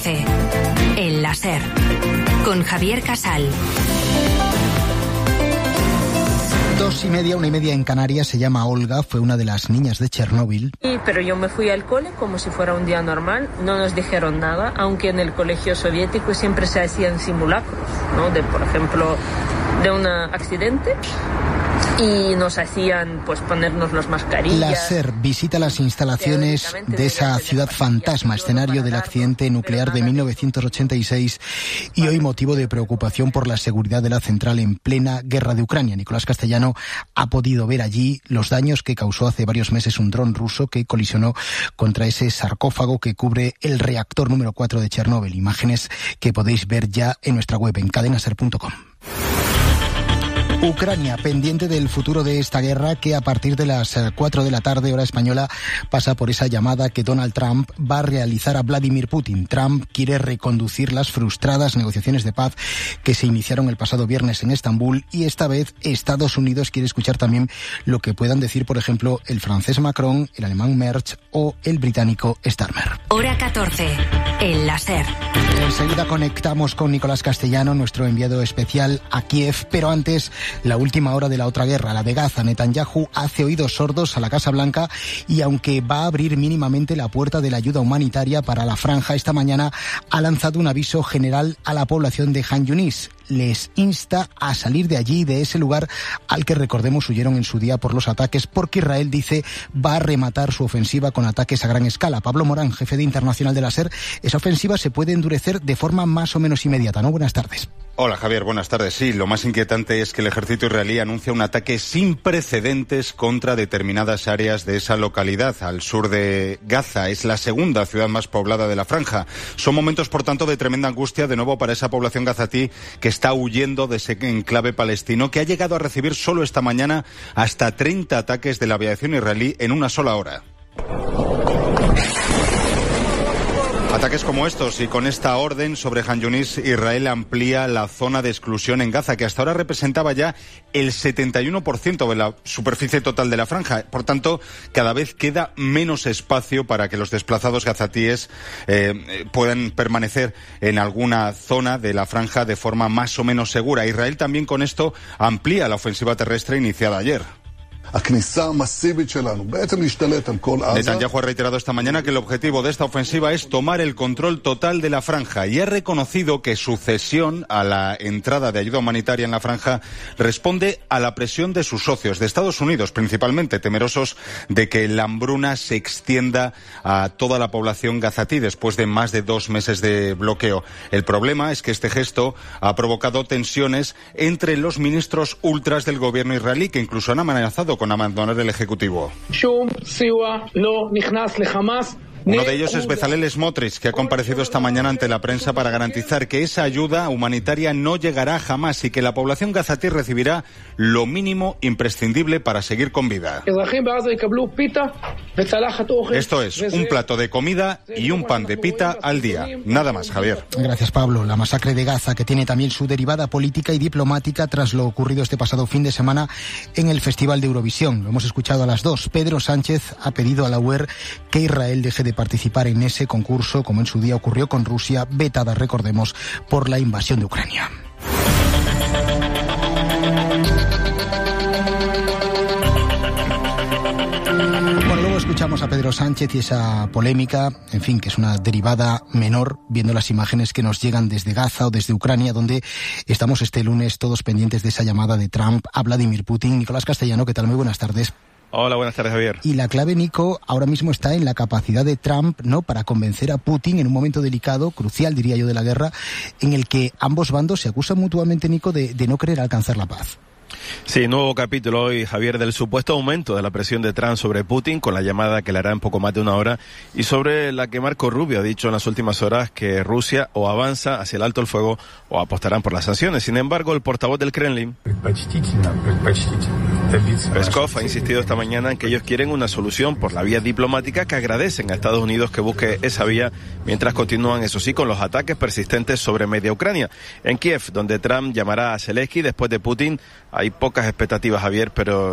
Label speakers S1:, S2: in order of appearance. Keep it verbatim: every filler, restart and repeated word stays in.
S1: catorce. El láser. Con Javier Casal.
S2: Dos y media, una y media en Canarias. Se llama Olga, fue una de las niñas de Chernóbil.
S3: Sí, pero yo me fui al cole como si fuera un día normal. No nos dijeron nada, aunque en el colegio soviético siempre se hacían simulacros, ¿no? De, por ejemplo, de un accidente. Y nos hacían pues ponernos las mascarillas.
S2: La SER visita las instalaciones de esa ciudad fantasma, escenario del accidente nuclear de mil novecientos ochenta y seis y hoy motivo de preocupación por la seguridad de la central en plena guerra de Ucrania. Nicolás Castellano ha podido ver allí los daños que causó hace varios meses un dron ruso que colisionó contra ese sarcófago que cubre el reactor número cuatro de Chernóbil. Imágenes que podéis ver ya en nuestra web en cadena ser punto com. Ucrania, pendiente del futuro de esta guerra que a partir de las cuatro de la tarde, hora española, pasa por esa llamada que Donald Trump va a realizar a Vladimir Putin. Trump quiere reconducir las frustradas negociaciones de paz que se iniciaron el pasado viernes en Estambul y esta vez Estados Unidos quiere escuchar también lo que puedan decir, por ejemplo, el francés Macron, el alemán Merz o el británico Starmer.
S1: Hora catorce. El láser.
S2: Enseguida conectamos con Nicolás Castellano, nuestro enviado especial a Kiev, pero antes, la última hora de la otra guerra, la de Gaza. Netanyahu hace oídos sordos a la Casa Blanca y aunque va a abrir mínimamente la puerta de la ayuda humanitaria para la franja, esta mañana ha lanzado un aviso general a la población de Han Yunis. Les insta a salir de allí, de ese lugar al que, recordemos, huyeron en su día por los ataques, porque Israel, dice, va a rematar su ofensiva con ataques a gran escala. Pablo Morán, jefe de Internacional de la SER, esa ofensiva se puede endurecer de forma más o menos inmediata, ¿no? Buenas tardes.
S4: Hola Javier, buenas tardes. Sí, lo más inquietante es que el ejército israelí anuncia un ataque sin precedentes contra determinadas áreas de esa localidad, al sur de Gaza. Es la segunda ciudad más poblada de la franja. Son momentos, por tanto, de tremenda angustia de nuevo para esa población gazatí que está huyendo de ese enclave palestino, que ha llegado a recibir solo esta mañana hasta treinta ataques de la aviación israelí en una sola hora. Ataques como estos y con esta orden sobre Han Yunis, Israel amplía la zona de exclusión en Gaza, que hasta ahora representaba ya el setenta y uno por ciento de la superficie total de la franja. Por tanto, cada vez queda menos espacio para que los desplazados gazatíes eh, puedan permanecer en alguna zona de la franja de forma más o menos segura. Israel también con esto amplía la ofensiva terrestre iniciada ayer. Netanyahu ha reiterado esta mañana que el objetivo de esta ofensiva es tomar el control total de la franja y ha reconocido que su cesión a la entrada de ayuda humanitaria en la franja responde a la presión de sus socios, de Estados Unidos principalmente, temerosos de que la hambruna se extienda a toda la población gazatí después de más de dos meses de bloqueo. El problema es que este gesto ha provocado tensiones entre los ministros ultras del gobierno israelí, que incluso han amenazado con abandonar el Ejecutivo. Uno de ellos es Bezalel Smotrich, que ha comparecido esta mañana ante la prensa para garantizar que esa ayuda humanitaria no llegará jamás y que la población gazatí recibirá lo mínimo imprescindible para seguir con vida. Esto es, un plato de comida y un pan de pita al día. Nada más, Javier.
S2: Gracias, Pablo. La masacre de Gaza, que tiene también su derivada política y diplomática tras lo ocurrido este pasado fin de semana en el Festival de Eurovisión. Lo hemos escuchado a las dos. Pedro Sánchez ha pedido a la U E R que Israel deje de participar en ese concurso, como en su día ocurrió con Rusia, vetada, recordemos, por la invasión de Ucrania. Bueno, luego escuchamos a Pedro Sánchez y esa polémica, en fin, que es una derivada menor, viendo las imágenes que nos llegan desde Gaza o desde Ucrania, donde estamos este lunes todos pendientes de esa llamada de Trump a Vladimir Putin. Nicolás Castellano, ¿qué tal? Muy buenas tardes.
S5: Hola, buenas tardes, Javier.
S2: Y la clave, Nico, ahora mismo está en la capacidad de Trump, ¿no?, para convencer a Putin en un momento delicado, crucial, diría yo, de la guerra, en el que ambos bandos se acusan mutuamente, Nico, de, de no querer alcanzar la paz.
S5: Sí, nuevo capítulo hoy, Javier, del supuesto aumento de la presión de Trump sobre Putin, con la llamada que le hará en poco más de una hora, y sobre la que Marco Rubio ha dicho en las últimas horas que Rusia o avanza hacia el alto el fuego o apostarán por las sanciones. Sin embargo, el portavoz del Kremlin, Peskov, ha insistido esta mañana en que ellos quieren una solución por la vía diplomática, que agradecen a Estados Unidos que busque esa vía, mientras continúan, eso sí, con los ataques persistentes sobre media Ucrania. En Kiev, donde Trump llamará a Zelensky después de Putin, hay pocas expectativas, Javier, pero